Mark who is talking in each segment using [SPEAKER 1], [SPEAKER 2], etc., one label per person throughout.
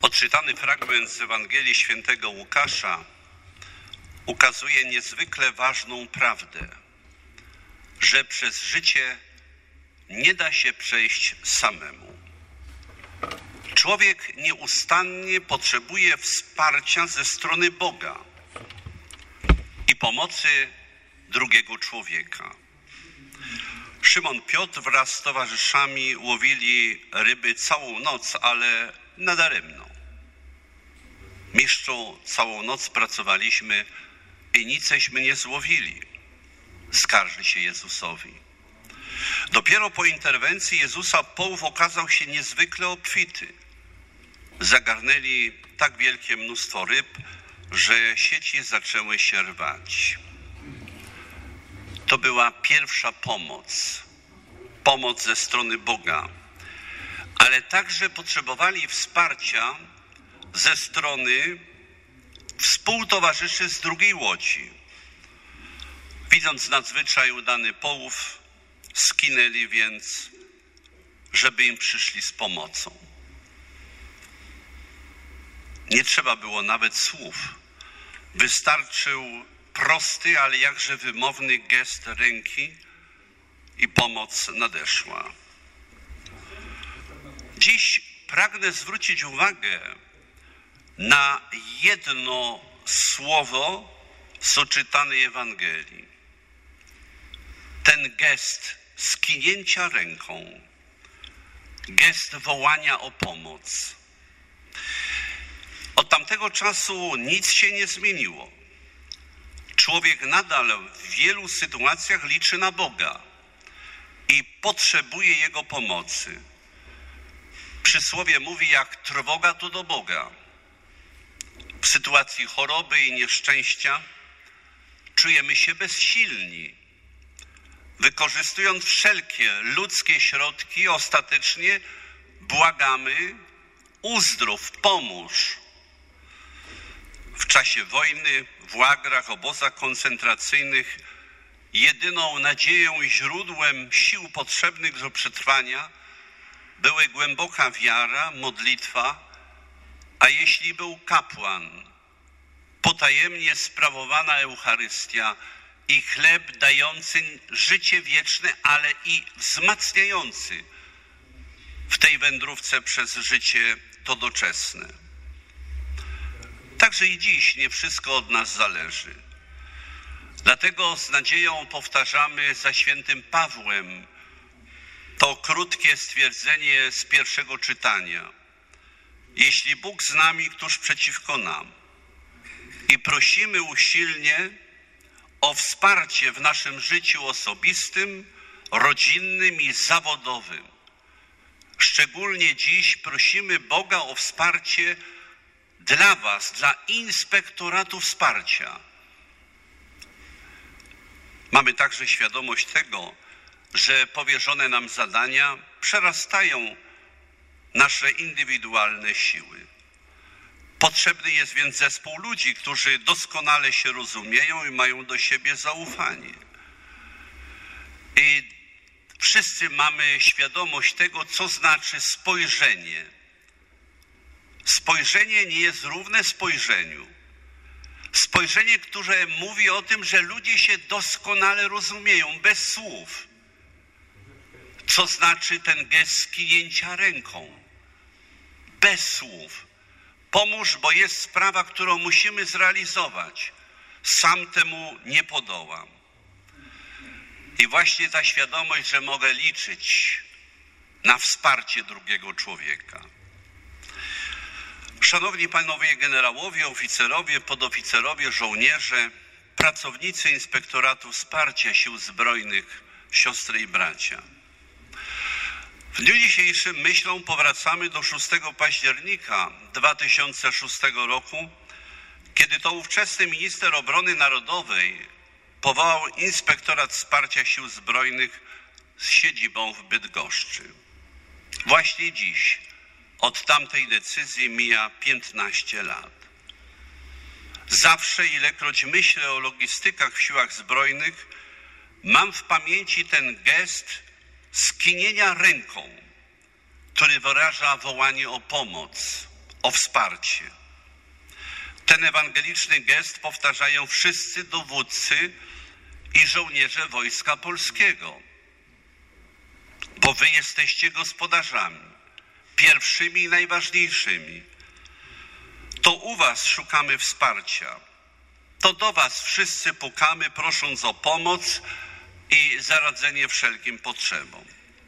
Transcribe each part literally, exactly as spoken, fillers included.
[SPEAKER 1] Odczytany fragment z Ewangelii Świętego Łukasza ukazuje niezwykle ważną prawdę, że przez życie nie da się przejść samemu. Człowiek nieustannie potrzebuje wsparcia ze strony Boga i pomocy drugiego człowieka. Szymon Piotr wraz z towarzyszami łowili ryby całą noc, ale nadaremno. Mistrzu, całą noc pracowaliśmy i niceśmy nie złowili, skarży się Jezusowi. Dopiero po interwencji Jezusa połów okazał się niezwykle obfity. Zagarnęli tak wielkie mnóstwo ryb, że sieci zaczęły się rwać. To była pierwsza pomoc, pomoc ze strony Boga, ale także potrzebowali wsparcia ze strony współtowarzyszy z drugiej łodzi. Widząc nadzwyczaj udany połów, skinęli więc, żeby im przyszli z pomocą. Nie trzeba było nawet słów. Wystarczył prosty, ale jakże wymowny gest ręki i pomoc nadeszła. Dziś pragnę zwrócić uwagę na jedno słowo z odczytanej Ewangelii. Ten gest skinięcia ręką, gest wołania o pomoc. Od tamtego czasu nic się nie zmieniło. Człowiek nadal w wielu sytuacjach liczy na Boga i potrzebuje Jego pomocy. Przysłowie mówi, jak trwoga to do Boga. W sytuacji choroby i nieszczęścia czujemy się bezsilni. Wykorzystując wszelkie ludzkie środki, ostatecznie błagamy: uzdrów, pomóż. W czasie wojny, w łagrach, obozach koncentracyjnych jedyną nadzieją i źródłem sił potrzebnych do przetrwania były głęboka wiara, modlitwa, a jeśli był kapłan, potajemnie sprawowana Eucharystia i chleb dający życie wieczne, ale i wzmacniający w tej wędrówce przez życie to doczesne. Także i dziś nie wszystko od nas zależy. Dlatego z nadzieją powtarzamy za świętym Pawłem to krótkie stwierdzenie z pierwszego czytania. Jeśli Bóg z nami, któż przeciwko nam? I prosimy usilnie o wsparcie w naszym życiu osobistym, rodzinnym i zawodowym. Szczególnie dziś prosimy Boga o wsparcie dla was, dla Inspektoratu Wsparcia. Mamy także świadomość tego, że powierzone nam zadania przerastają nasze indywidualne siły. Potrzebny jest więc zespół ludzi, którzy doskonale się rozumieją i mają do siebie zaufanie. I wszyscy mamy świadomość tego, co znaczy spojrzenie. Spojrzenie nie jest równe spojrzeniu. Spojrzenie, które mówi o tym, że ludzie się doskonale rozumieją, bez słów. Co znaczy ten gest skinięcia ręką? Bez słów. Pomóż, bo jest sprawa, którą musimy zrealizować. Sam temu nie podołam. I właśnie ta świadomość, że mogę liczyć na wsparcie drugiego człowieka. Szanowni panowie generałowie, oficerowie, podoficerowie, żołnierze, pracownicy Inspektoratu Wsparcia Sił Zbrojnych, siostry i bracia. W dniu dzisiejszym myślą powracamy do szóstego października dwa tysiące szóstego roku, kiedy to ówczesny minister obrony narodowej powołał Inspektorat Wsparcia Sił Zbrojnych z siedzibą w Bydgoszczy. Właśnie dziś od tamtej decyzji mija piętnaście lat. Zawsze, ilekroć myślę o logistykach w siłach zbrojnych, mam w pamięci ten gest skinienia ręką, który wyraża wołanie o pomoc, o wsparcie. Ten ewangeliczny gest powtarzają wszyscy dowódcy i żołnierze Wojska Polskiego, bo wy jesteście gospodarzami, pierwszymi i najważniejszymi. To u was szukamy wsparcia, to do was wszyscy pukamy, prosząc o pomoc i zaradzenie wszelkim potrzebom.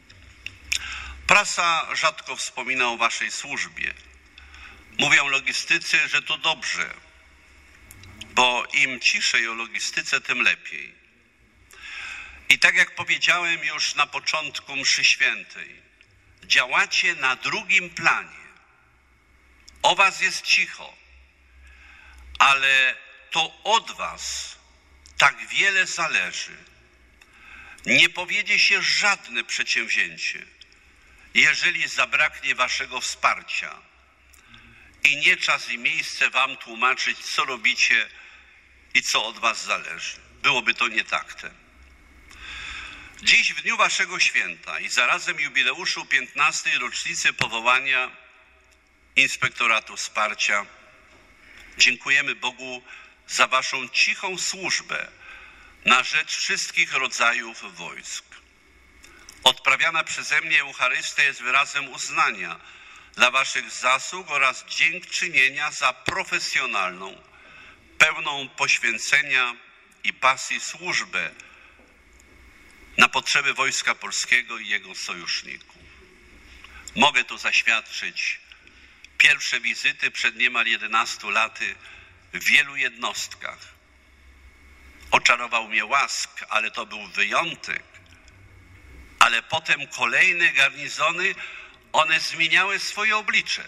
[SPEAKER 1] Prasa rzadko wspomina o waszej służbie. Mówią logistycy, że to dobrze, bo im ciszej o logistyce, tym lepiej. I tak jak powiedziałem już na początku mszy świętej, działacie na drugim planie. O was jest cicho, ale to od was tak wiele zależy. Nie powiedzie się żadne przedsięwzięcie, jeżeli zabraknie waszego wsparcia. I nie czas i miejsce wam tłumaczyć, co robicie i co od was zależy. Byłoby to nietaktem. Dziś, w dniu waszego święta i zarazem jubileuszu piętnastej rocznicy powołania Inspektoratu Wsparcia, dziękujemy Bogu za waszą cichą służbę na rzecz wszystkich rodzajów wojsk. Odprawiana przeze mnie Eucharystia jest wyrazem uznania dla waszych zasług oraz dziękczynienia za profesjonalną, pełną poświęcenia i pasji służbę na potrzeby Wojska Polskiego i jego sojuszników. Mogę to zaświadczyć. Pierwsze wizyty przed niemal jedenastu laty w wielu jednostkach. Oczarował mnie Łask, ale to był wyjątek. Ale potem kolejne garnizony, one zmieniały swoje oblicze.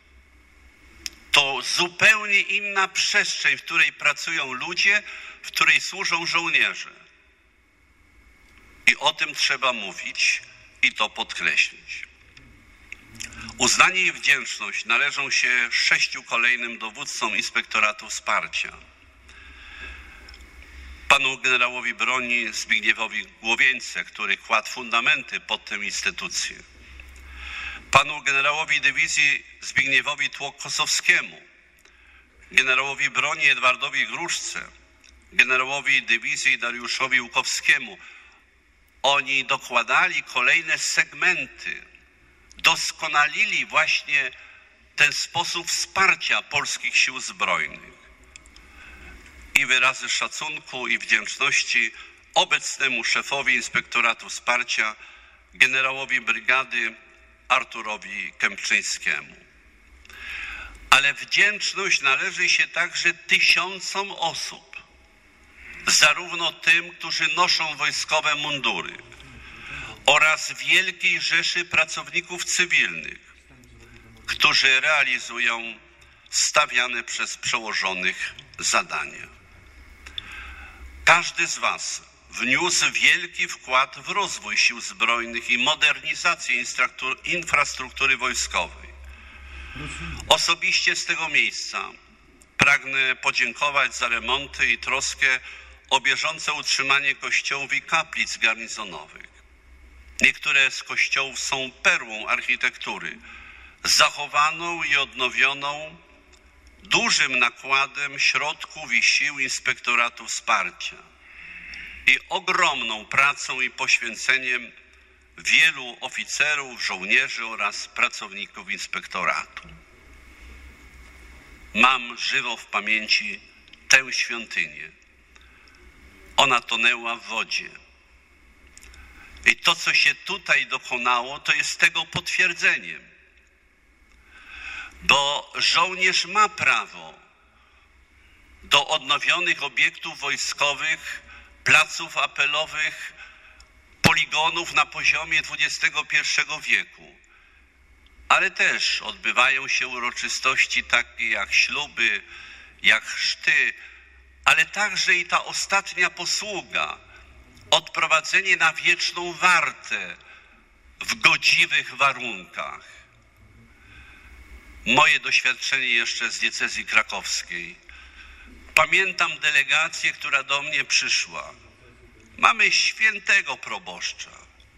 [SPEAKER 1] To zupełnie inna przestrzeń, w której pracują ludzie, w której służą żołnierze. I o tym trzeba mówić i to podkreślić. Uznanie i wdzięczność należą się sześciu kolejnym dowódcom Inspektoratu Wsparcia. Panu generałowi broni Zbigniewowi Głowieńce, który kładł fundamenty pod tę instytucję. Panu generałowi dywizji Zbigniewowi Tłok-Kosowskiemu, generałowi broni Edwardowi Gruszce, generałowi dywizji Dariuszowi Łukowskiemu. Oni dokładali kolejne segmenty, doskonalili właśnie ten sposób wsparcia polskich sił zbrojnych. I wyrazy szacunku i wdzięczności obecnemu szefowi Inspektoratu Wsparcia, generałowi brygady Arturowi Kępczyńskiemu. Ale wdzięczność należy się także tysiącom osób, zarówno tym, którzy noszą wojskowe mundury, oraz wielkiej rzeszy pracowników cywilnych, którzy realizują stawiane przez przełożonych zadania. Każdy z was wniósł wielki wkład w rozwój sił zbrojnych i modernizację infrastruktury wojskowej. Osobiście z tego miejsca pragnę podziękować za remonty i troskę o bieżące utrzymanie kościołów i kaplic garnizonowych. Niektóre z kościołów są perłą architektury, zachowaną i odnowioną dużym nakładem środków i sił Inspektoratu Wsparcia i ogromną pracą i poświęceniem wielu oficerów, żołnierzy oraz pracowników inspektoratu. Mam żywo w pamięci tę świątynię. Ona tonęła w wodzie. I to, co się tutaj dokonało, to jest tego potwierdzeniem. Bo żołnierz ma prawo do odnowionych obiektów wojskowych, placów apelowych, poligonów na poziomie dwudziestego pierwszego wieku. Ale też odbywają się uroczystości takie jak śluby, jak chrzty, ale także i ta ostatnia posługa, odprowadzenie na wieczną wartę w godziwych warunkach. Moje doświadczenie jeszcze z diecezji krakowskiej. Pamiętam delegację, która do mnie przyszła. Mamy świętego proboszcza,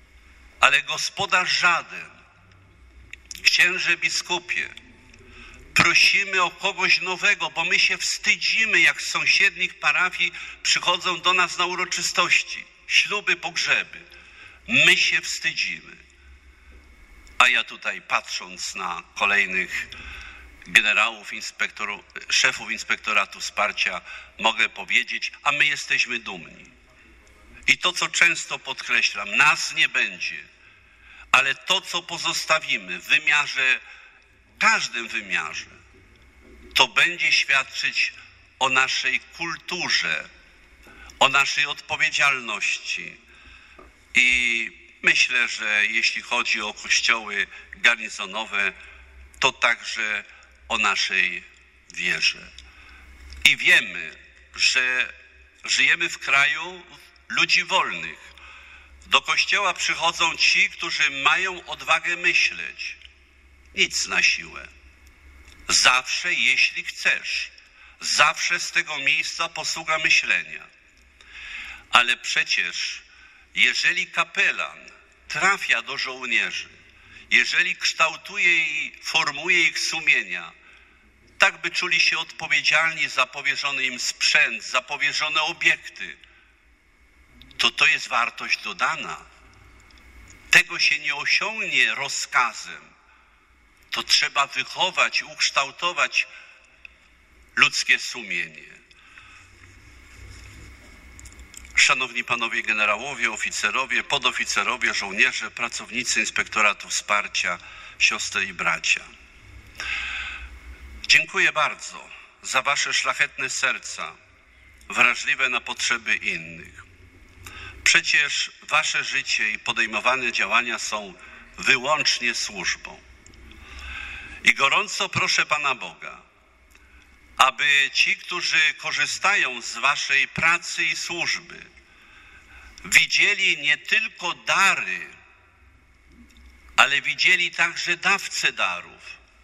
[SPEAKER 1] ale gospodarz żaden. Księże biskupie, Prosimy o kogoś nowego, bo my się wstydzimy, jak z sąsiednich parafii przychodzą do nas na uroczystości, śluby, pogrzeby. My się wstydzimy. A ja tutaj, patrząc na kolejnych generałów, inspektorów, szefów Inspektoratu Wsparcia, mogę powiedzieć, a my jesteśmy dumni. I to, co często podkreślam, nas nie będzie, ale to, co pozostawimy w wymiarze, każdym wymiarze, to będzie świadczyć o naszej kulturze, o naszej odpowiedzialności. I myślę, że jeśli chodzi o kościoły garnizonowe, to także o naszej wierze. I wiemy, że żyjemy w kraju ludzi wolnych. Do kościoła przychodzą ci, którzy mają odwagę myśleć. Nic na siłę. Zawsze, jeśli chcesz. Zawsze z tego miejsca posługa myślenia. Ale przecież, jeżeli kapelan trafia do żołnierzy, jeżeli kształtuje i formuje ich sumienia, tak by czuli się odpowiedzialni za powierzony im sprzęt, za powierzone obiekty, to to jest wartość dodana. Tego się nie osiągnie rozkazem. To trzeba wychować, ukształtować ludzkie sumienie. Szanowni panowie generałowie, oficerowie, podoficerowie, żołnierze, pracownicy Inspektoratu Wsparcia, siostry i bracia. Dziękuję bardzo za wasze szlachetne serca, wrażliwe na potrzeby innych. Przecież wasze życie i podejmowane działania są wyłącznie służbą. I gorąco proszę Pana Boga, aby ci, którzy korzystają z waszej pracy i służby, widzieli nie tylko dary, ale widzieli także dawcę darów.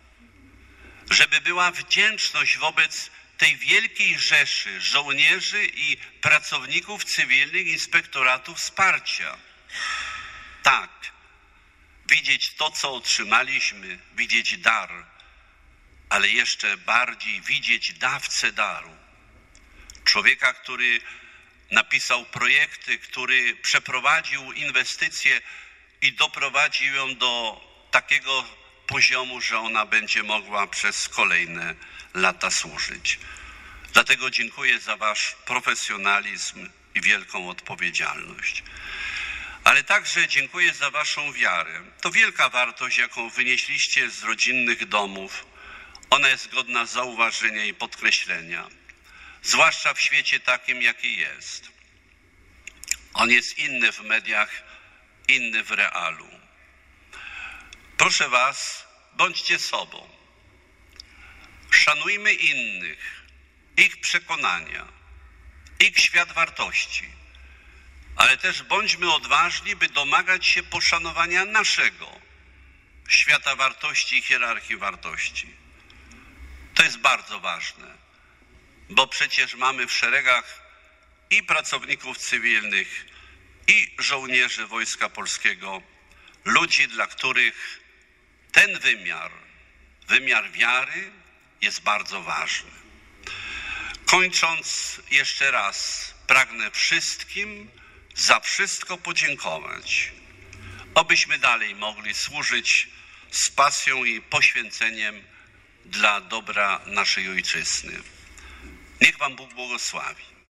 [SPEAKER 1] Żeby była wdzięczność wobec tej wielkiej rzeszy żołnierzy i pracowników cywilnych Inspektoratu Wsparcia. Tak, widzieć to, co otrzymaliśmy, widzieć dar, ale jeszcze bardziej widzieć dawcę daru. Człowieka, który napisał projekty, który przeprowadził inwestycje i doprowadził ją do takiego poziomu, że ona będzie mogła przez kolejne lata służyć. Dlatego dziękuję za wasz profesjonalizm i wielką odpowiedzialność. Ale także dziękuję za waszą wiarę. To wielka wartość, jaką wynieśliście z rodzinnych domów. Ona jest godna zauważenia i podkreślenia. Zwłaszcza w świecie takim, jaki jest. On jest inny w mediach, inny w realu. Proszę was, bądźcie sobą. Szanujmy innych, ich przekonania, ich świat wartości. Ale też bądźmy odważni, by domagać się poszanowania naszego świata wartości i hierarchii wartości. To jest bardzo ważne, bo przecież mamy w szeregach i pracowników cywilnych, i żołnierzy Wojska Polskiego, ludzi, dla których ten wymiar, wymiar wiary jest bardzo ważny. Kończąc jeszcze raz, pragnę wszystkim za wszystko podziękować, abyśmy dalej mogli służyć z pasją i poświęceniem dla dobra naszej ojczyzny. Niech wam Bóg błogosławi.